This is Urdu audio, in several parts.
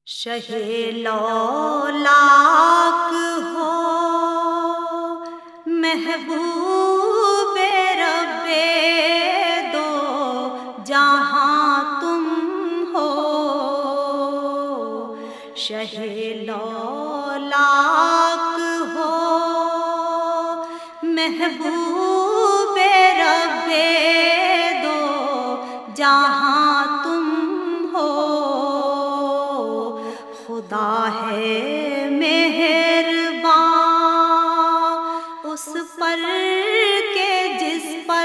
شہ لولاک ہو محبوب رب دو جہاں تم ہو، شہ لولاک ہو محبوب رب دو جہاں تم ہو، خدا ہے مہرباں اس پر کہ جس پر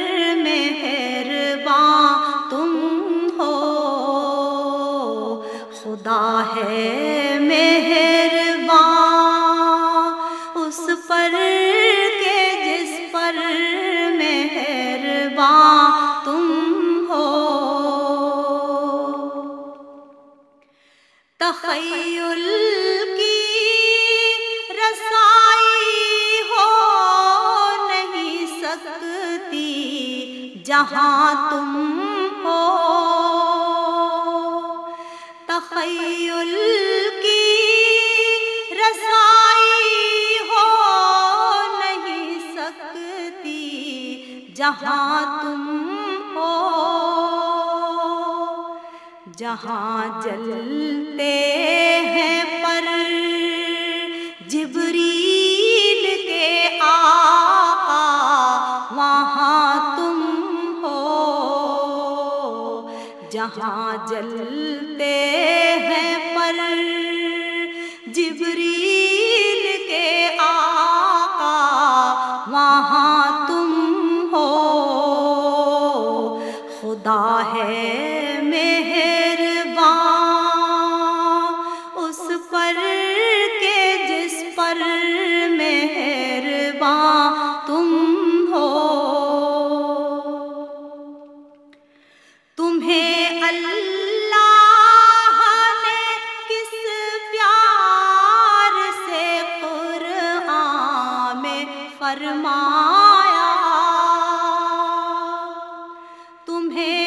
مہرباں تم ہو، خدا ہے مہرباں اس پر کہ جس پر مہرباں تم ہو، تخیل کی رسائی ہو نہیں سکتی جہاں تم ہو، تخیل کی رسائی ہو نہیں سکتی جہاں تم ہو، جہاں جلتے ہیں پر جبریل کے آقا وہاں تم ہو، جہاں جلتے ہیں پر جبریل کے آقا وہاں تم ہو، خدا ہے اس پر کہ جس پر مہرباں تم ہو، تمہیں اللہ نے کس پیار سے قرآن میں فرمایا، تمہیں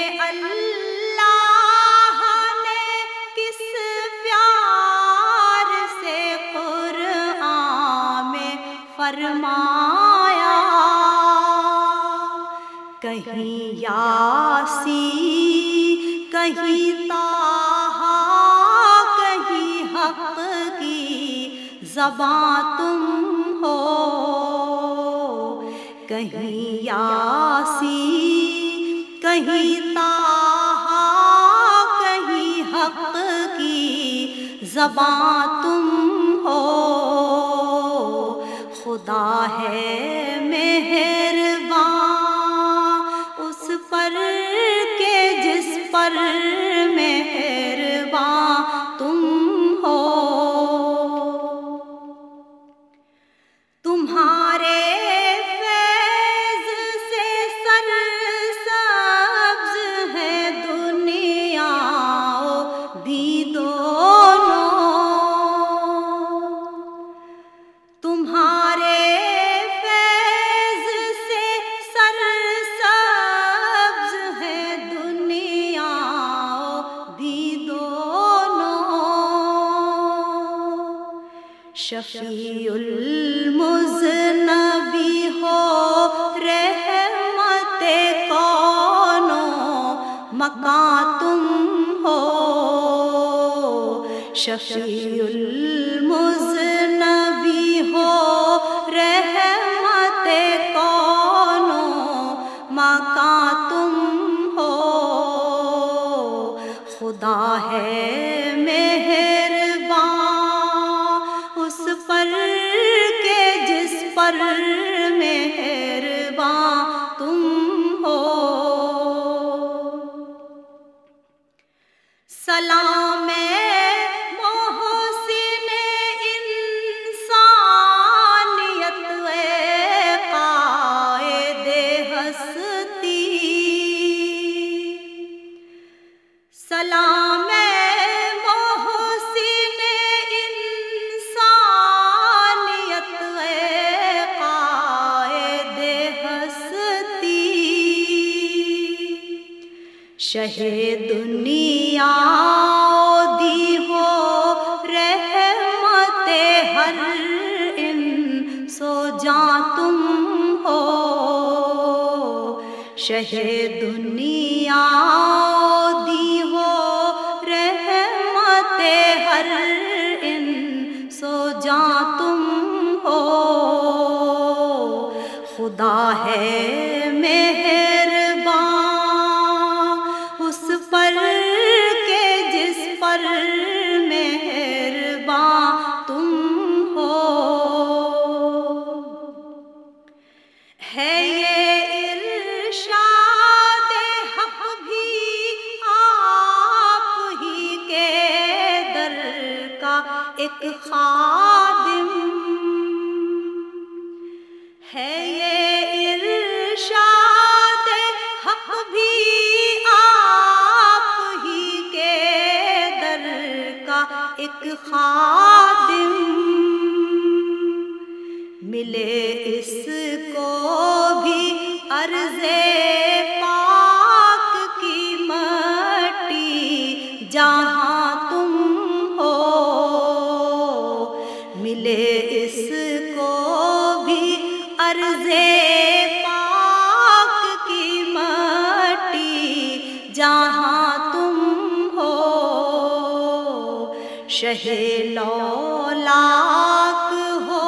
فرمایا، کہیں یاسین کہیں طٰہٰ کہیں حق کی زباں تم ہو، کہیں یاسین کہیں طٰہٰ کہیں حق کی زباں تم ہو، خدا ہے مہرباں اس پر کہ جس پر مہرباں تم ہو، تمہارے فیض سے سرسبز ہے دنیا بھی دونوں، تمہارے فیض سے سرسبز ہے دنیا بھی دونوں، شفیع المذنبی ہو رحمت کون و مکان تم ہو، شفیع المذنبی ہو رحمت کون و مکان تم ہو، خدا ہے مہرباں اس پر کہ جس پر مہرباں تم ہو، سلام محسن انسانیت قائد ہستی، سلام محسن انسانیت قائد ہستی، شہ دنیا دی ہو شہ دنیا دی ہو رحمت ہر ان سو جاں تم ہو، خدا ہے مہرباں اس پر کہ جس پر مہرباں تم ہو۔ ہے یہ ارشاد حق بھی آپ ہی کے در کا ایک خادم، ہے یہ ارشاد حق بھی آپ ہی کے در کا ایک خادم، ملے اس کو بھی عرض پاک کی مٹی جہاں تم ہو، ملے اس کو بھی عرض پاک کی مٹی جہاں تم ہو، شہ لولاک ہو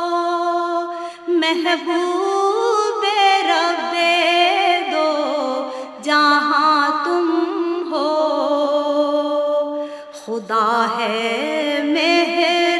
محبوب رب دو جہاں تم ہو، خدا ہے مہر